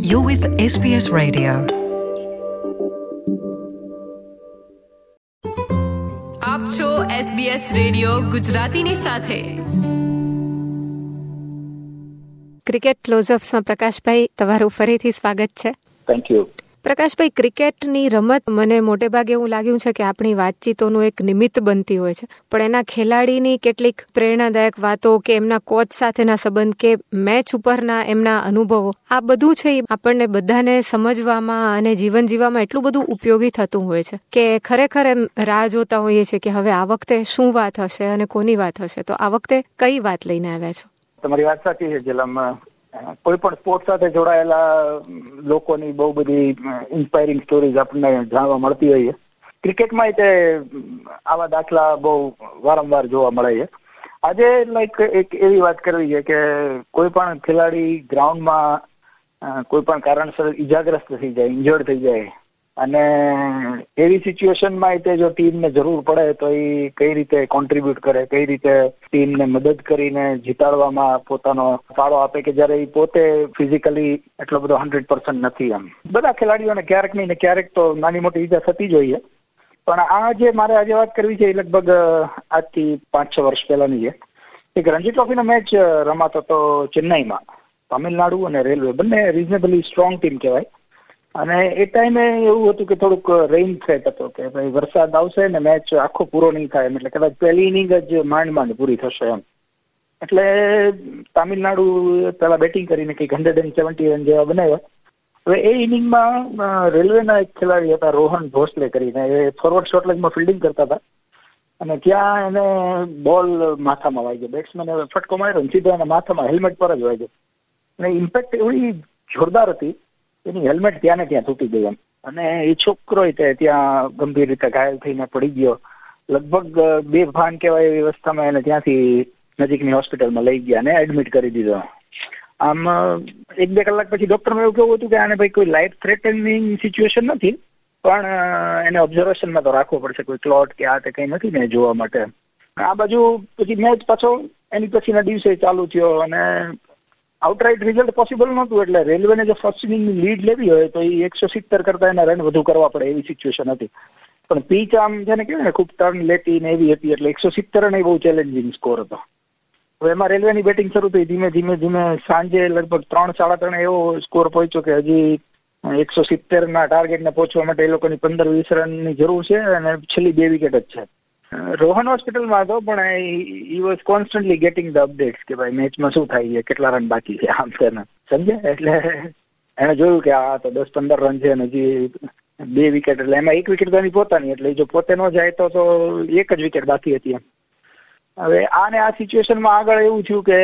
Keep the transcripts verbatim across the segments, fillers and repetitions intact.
You're with S B S Radio. આપ છો S B S radio ગુજરાતીની સાથે. ક્રિકેટ ક્લોઝઅપ્સમાં પ્રકાશભાઈ, તમારું ફરીથી સ્વાગત છે. Thank you. પ્રકાશભાઈ, ક્રિકેટની રમત મને મોટે ભાગે એવું લાગ્યું છે કે આપણી વાતચીતોનું એક નિમિત્ત બનતી હોય છે, પણ એના ખેલાડીની કેટલીક પ્રેરણાદાયક વાતો કે એમના કોચ સાથેના સંબંધ કે મેચ ઉપરના એમના અનુભવો, આ બધું છે એ આપણને બધાને સમજવામાં અને જીવન જીવવામાં એટલું બધું ઉપયોગી થતું હોય છે કે ખરેખર એમ રાહ જોતા હોઈએ છીએ કે હવે આ વખતે શું વાત હશે અને કોની વાત હશે. તો આ વખતે કઈ વાત લઈને આવ્યા છો? તમારી વાત સાચી છે જેલમ. કોઈ પણ સ્પોર્ટ સાથે જોડાયેલા લોકોની બહુ બધી ઇન્સ્પાયરિંગ સ્ટોરીઝ આપણને જાણવા મળતી હોય છે. ક્રિકેટમાં તે આવા દાખલા બહુ વારંવાર જોવા મળે છે. આજે લાઈક એક એવી વાત કરવી છે કે કોઈ પણ ખેલાડી ગ્રાઉન્ડમાં કોઈ પણ કારણસર ઈજાગ્રસ્ત થઈ જાય, ઇન્જર્ડ થઈ જાય અને એવી સિચ્યુએશનમાં તે જો ટીમને જરૂર પડે તો એ કઈ રીતે કોન્ટ્રીબ્યુટ કરે, કઈ રીતે ટીમને મદદ કરીને જીતાડવામાં પોતાનો ફાળો આપે કે જયારે એ પોતે ફિઝિકલી એટલો બધો હંડ્રેડ પર્સન્ટ નથી. એમ બધા ખેલાડીઓને ક્યારેક નહીં ને ક્યારેક તો નાની મોટી ઈજા થતી જ હોય. પણ આ જે મારે આજે વાત કરવી છે એ લગભગ આજથી પાંચ છ વર્ષ પહેલાની છે. એક રણજી ટ્રોફીનો મેચ રમાતો હતો ચેન્નાઈમાં. તામિલનાડુ અને રેલવે બંને રિઝનેબલી સ્ટ્રોંગ ટીમ કહેવાય. અને એ ટાઈમે એવું હતું કે થોડુંક રેઇન થ્રેટ હતો કે ભાઈ વરસાદ આવશે ને મેચ આખો પૂરો નહીં થાય એમ, એટલે કદાચ પહેલી ઇનિંગ જ માંડ માંડ પૂરી થશે એમ. એટલે તામિલનાડુ પેલા બેટિંગ કરીને કંઈક હંડ્રેડ એન્ડ સેવન્ટી રન જેવા બનાવ્યા. હવે એ ઇનિંગમાં રેલવેના એક ખેલાડી હતા રોહન ભોસલે કરીને, એ ફોરવર્ડ શોર્ટ લેગમાં ફિલ્ડિંગ કરતા હતા અને ત્યાં એને બોલ માથામાં વાગ્યો. બેટ્સમેને ફટકો માર્યો ને સીધો એના માથામાં હેલ્મેટ પર જ વાગ્યો અને ઇમ્પેક્ટ એવી જોરદાર હતી એની હેલ્મેટ ત્યાં ને ત્યાં તૂટી ગઈ એમ. અને એ છોકરો ત્યાં ગંભીર રીતે ઘાયલ થઈને પડી ગયો. લગભગ બે ભાન કહેવાય એવી અવસ્થામાં એને ત્યાંથી નજીકની હોસ્પિટલમાં લઈ ગયા અને એડમિટ કરી દીધો. આમ એક બે કલાક પછી ડોક્ટરને એવું કેવું હતું કે આને ભાઈ કોઈ લાઈફ થ્રેટનિંગ સિચ્યુએશન નથી, પણ એને ઓબ્ઝર્વેશનમાં તો રાખવો પડશે, કોઈ ક્લોટ કે આ તે કંઈ નથી ને જોવા માટે. આ બાજુ પછી મેચ પાછો એની પછીના દિવસે ચાલુ થયો અને આઉટરાઇટ રિઝલ્ટ પોસિબલ નહોતું. એટલે રેલવેને જો ફર્સ્ટ ઇનિંગની લીડ લેવી હોય તો એ એકસો સિત્તેર કરતા એના રન વધુ કરવા પડે એવી સિચ્યુએશન હતી. પણ પીચ આમ જેને કહેવાય ને ખૂબ ટર્ન લેતી ને એવી હતી, એટલે એકસો સિત્તેર રન એ બહુ ચેલેન્જિંગ સ્કોર હતો. હવે એમાં રેલવેની બેટિંગ શરૂ થઈ. ધીમે ધીમે ધીમે સાંજે લગભગ ત્રણ સાડા ત્રણ એવો સ્કોર પહોંચ્યો કે હજી એકસો સિત્તેર ના ટાર્ગેટને પહોંચવા માટે એ લોકોની પંદર વીસ રનની જરૂર છે અને છેલ્લી બે વિકેટ જ છે. રોહન હોસ્પિટલમાં હતો પણ he was constantly getting the updates કે ભાઈ મેચમાં શું થાય છે, કેટલા રન બાકી છે, આમ છે ને, સમજે. એટલે એને જોયું કે આ તો દસ પંદર રન છે અને હજી બે વિકેટ, એટલે એમાં એક વિકેટ તો એની પોતાની, એટલે જો પોતે ન જાય તો તો એક જ વિકેટ બાકી હતી એમ. હવે આને આ સિચ્યુએશનમાં આગળ એવું થયું કે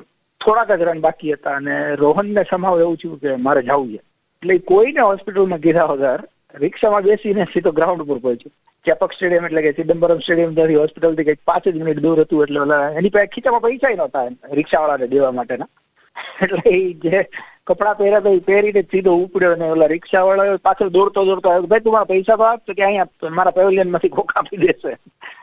થોડાક જ રન બાકી હતા અને રોહનને સમાવ એવું થયું કે મારે જવું છે. એટલે કોઈને હોસ્પિટલમાં ગીરા વગર રિક્ષામાં બેસીને સીધો ગ્રાઉન્ડ ઉપર પહોંચ્યો. ચેપક સ્ટેડિયમ એટલે કે ચિદમ્બરમ સ્ટેડિયમ ત્યાંથી હોસ્પિટલથી કંઈક પાંચ જ મિનિટ દૂર હતું. એટલે ઓલા એની પાસે ખીચામાં પૈસા નહોતા રિક્ષાવાળાને દેવા માટેના. એટલે એ જે કપડાં પહેર્યા હતા એ પહેરીને સીધો ઉપડ્યો અને ઓલા રિક્ષાવાળા પાછળ દોડતો દોડતો આવ્યો, ભાઈ તું મારા પૈસા તો આપ, કે અહીંયા મારા પેવેલિયનમાંથી કોક આપી દેશે.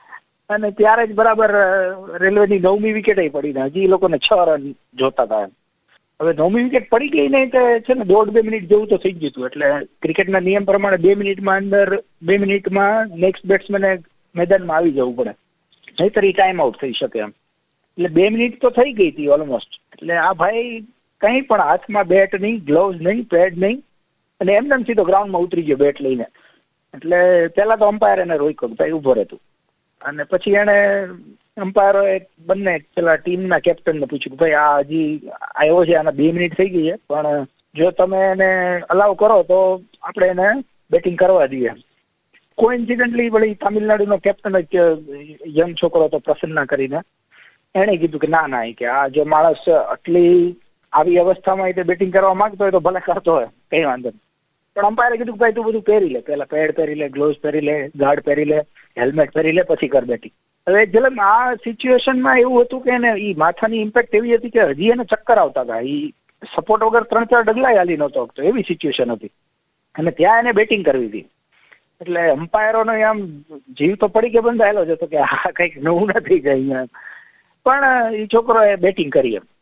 અને ત્યારે જ બરાબર રેલવેની નવમી વિકેટ પડીને હજી એ લોકોને છ રન જોતા હતા. હવે નવમી વિકેટ પડી ગઈ ને છે ને દોઢ બે મિનિટ જેવું તો થઈ ગયું હતું. એટલે ક્રિકેટના નિયમ પ્રમાણે બે મિનિટમાં અંદર બે મિનિટમાં નેક્સ્ટ બેટ્સમેને મેદાનમાં આવી જવું પડે, નહીતર એ ટાઈમ આઉટ થઈ શકે એમ. એટલે બે મિનિટ તો થઈ ગઈ હતી ઓલમોસ્ટ. એટલે આ ભાઈ કંઈ પણ હાથમાં બેટ નહીં, ગ્લોવ્સ નહીં, પેડ નહીં અને એમને સીધો ગ્રાઉન્ડમાં ઉતરી ગયો બેટ લઈને. એટલે પેલા તો અમ્પાયર એને રોક્યો, ભાઈ ઉભો રહેતું. અને પછી એને અમ્પાયરોએ બંને પેલા ટીમના કેપ્ટનને પૂછ્યું કે ભાઈ આ હજી આવ્યો છે, આના બે મિનિટ થઈ ગઈ છે, પણ જો તમે એને અલાવ કરો તો આપણે એને બેટિંગ કરવા દઈએ. કોઇન્સિડન્ટલી વળી તામિલનાડુનો કેપ્ટન જ યંગ છોકરો હતો પ્રસન્ના કરીને, એને કીધું કે ના ના કે આ જો માણસ આટલી આવી અવસ્થામાં તે બેટિંગ કરવા માંગતો હોય તો ભલે કરતો હોય, કઈ વાંધો નહીં. પણ અમ્પાયરે કીધું કે ભાઈ તું બધું પહેરી લે, પેલા પેડ પહેરી લે, ગ્લોવ્સ પહેરી લે, ગાર્ડ પહેરી લે, હેલ્મેટ પહેરી લે, પછી કર બેટિંગ. હવે જલમ આ સિચ્યુએશનમાં એવું હતું કે એને ઈ માથાની ઇમ્પેક્ટ એવી હતી કે હજી એને ચક્કર આવતા હતા. ઈ સપોર્ટ વગર ત્રણ ચાર ડગલા હાલી નહોતો તો એવી સિચ્યુએશન હતી અને ત્યાં એને બેટિંગ કરવી હતી. એટલે અમ્પાયરોનો આમ જીવ તો પડી કે બંધાયેલો જ હતો કે આ કંઈક નવું નથી જાય અહીંયા. પણ એ છોકરોએ બેટિંગ કરી એમ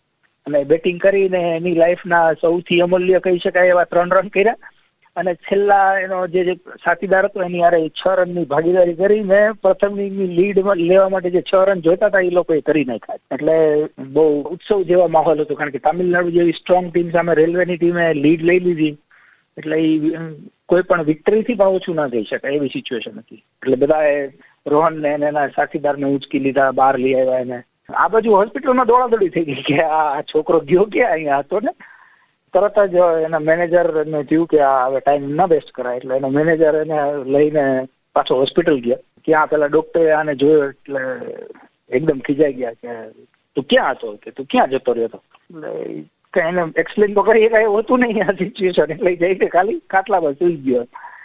અને બેટિંગ કરીને એની લાઈફના સૌથી અમૂલ્ય કહી શકાય એવા ત્રણ રન કર્યા અને છેલ્લા એનો જે સાથીદાર હતો એની હારે છ રનની ભાગીદારી કરીને પ્રથમ ઇનિંગની લીડ લેવા માટે જે છ રન જોઈતા હતા એ લોકોએ કરી નાખ્યા. એટલે બહુ ઉત્સવ જેવા માહોલ હતો, કારણ કે તામિલનાડુ જેવી સ્ટ્રોંગ ટીમ સામે રેલવેની ટીમે લીડ લઈ લીધી. એટલે એ કોઈ પણ વિક્ટરીથી પણ ઓછું ના કહી શકાય એવી સિચ્યુએશન હતી. એટલે બધાએ રોહનને અને એના સાથીદારને ઉંચકી લીધા, બહાર લઈ આવ્યા. એને આ બાજુ હોસ્પિટલમાં દોડાદોડી થઈ ગઈ કે આ છોકરો ગયો ક્યાં અહીંયા હતો ને. તરત જ એના મેનેજરને થયું કે આ હવે ટાઈમ ના વેસ્ટ કરાય, એટલે એના મેનેજર એને લઈને પાછો હોસ્પિટલ ગયા. ત્યાં પેલા ડોક્ટરે આને જોયો એટલે એકદમ ખીજાઈ ગયા કે તું ક્યાં હતો, કે તું ક્યાં જતો રહ્યો હતો. એટલે એને એક્સપ્લેન તો કરી કઈ હોતું નહીં આ સિચ્યુએશન, એટલે જઈ કે ખાલી ખાટલામાં સુઈ ગયો.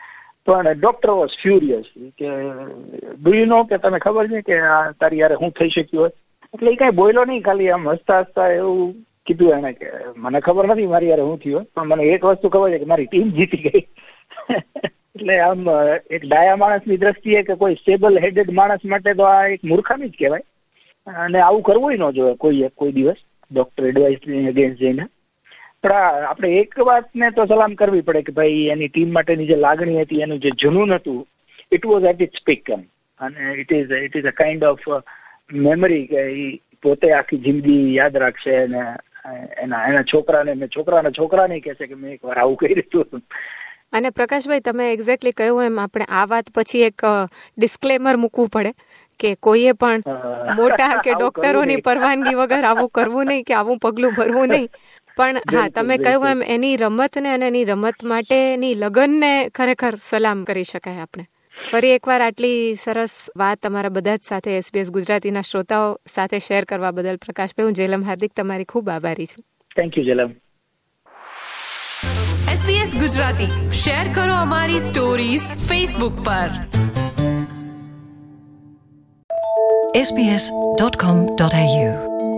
પણ ડોક્ટર વોઝ ફ્યુરિયસ કે ડુ યુ નો, કે તને ખબર છે કે આ તારી યારે શું થઈ શક્યું હોય. એટલે એ કઈ બોલ્યો નહીં, ખાલી આમ હસતા હસતા એવું કીધું એને કે મને ખબર નથી મારી યારે શું થયું, પણ મને એક વસ્તુ ખબર છે કે મારી ટીમ જીતી ગઈ. એટલે આમ એક ડાયા માણસની દ્રષ્ટિએ કે કોઈ સ્ટેબલ હેડેડ માણસ માટે તો આ એક મૂર્ખામી જ કહેવાય. અને આવું કરવું ન જોઈએ કોઈ કોઈ દિવસ ડોક્ટર એડવાઇસની અગેન્સ્ટ જઈને. પણ આપણે એક વાતને તો સલામ કરવી પડે કે ભાઈ એની ટીમ માટેની જે લાગણી હતી, એનું જે જનૂન હતું, it was at its peak. અને it is it is a kind of memory કે એ પોતે આખી જિંદગી યાદ રાખશે. અને એના એના છોકરાને મેં છોકરાના છોકરાને કહેશે કે મેં એકવાર આવું કરી દીધું. અને પ્રકાશભાઈ, તમે એક્ઝેક્ટલી કહ્યું એમ આપણે આ વાત પછી એક ડિસ્ક્લેમર મૂકવું પડે કે કોઈએ પણ મોટા કે ડોક્ટરોની પરવાનગી વગર આવું કરવું નહીં કે આવું પગલું ભરવું નહીં. પણ હા, તમે કહ્યું એમ એની રમતને અને એની રમત માટેની લગનને ખરેખર સલામ કરી શકાય આપણે. ફરી એકવાર આટલી સરસ વાત તમારા બધા જ સાથે એસબીએસ ગુજરાતીના શ્રોતાઓ સાથે શેર કરવા બદલ પ્રકાશભાઈ, હું જેલમ હાર્દિક તમારી ખૂબ આભારી છું. Thank you Jhelum. SBS Gujarati share કરો અમારી સ્ટોરીઝ ફેસબુક પર. S B S dot com dot A you